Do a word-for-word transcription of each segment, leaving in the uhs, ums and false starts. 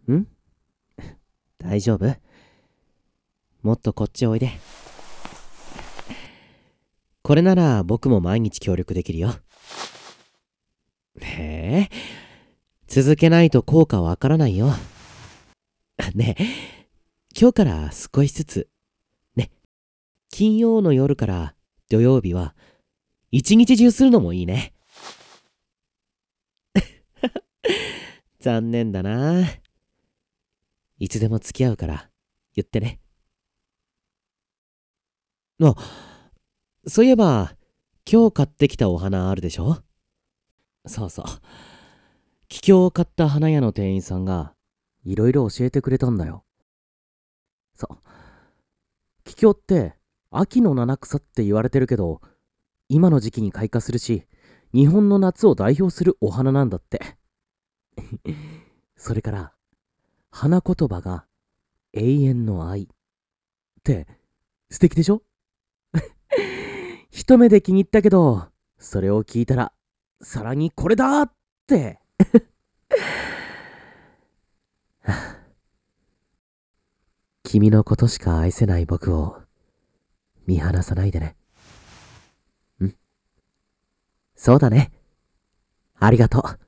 ん大丈夫？もっとこっちおいで。これなら僕も毎日協力できるよ。へえ、続けないと効果わからないよ。ねえ、今日から少しずつ。ね、金曜の夜から土曜日は一日中するのもいいね。残念だな。いつでも付き合うから言ってね。あ、そういえば今日買ってきたお花あるでしょ？そうそう。桔梗を買った花屋の店員さんがいろいろ教えてくれたんだよ。そう。桔梗って秋の七草って言われてるけど、今の時期に開花するし、日本の夏を代表するお花なんだって。それから、花言葉が永遠の愛って素敵でしょ？一目で気に入ったけど、それを聞いたら、さらにこれだって。君のことしか愛せない僕を見放さないでね。ん？そうだね。ありがとう。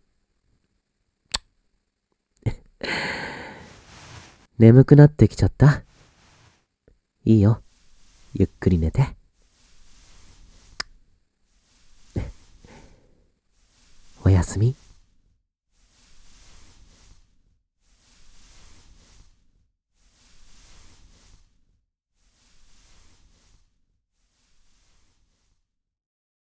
眠くなってきちゃった？いいよ。ゆっくり寝て。おやすみ。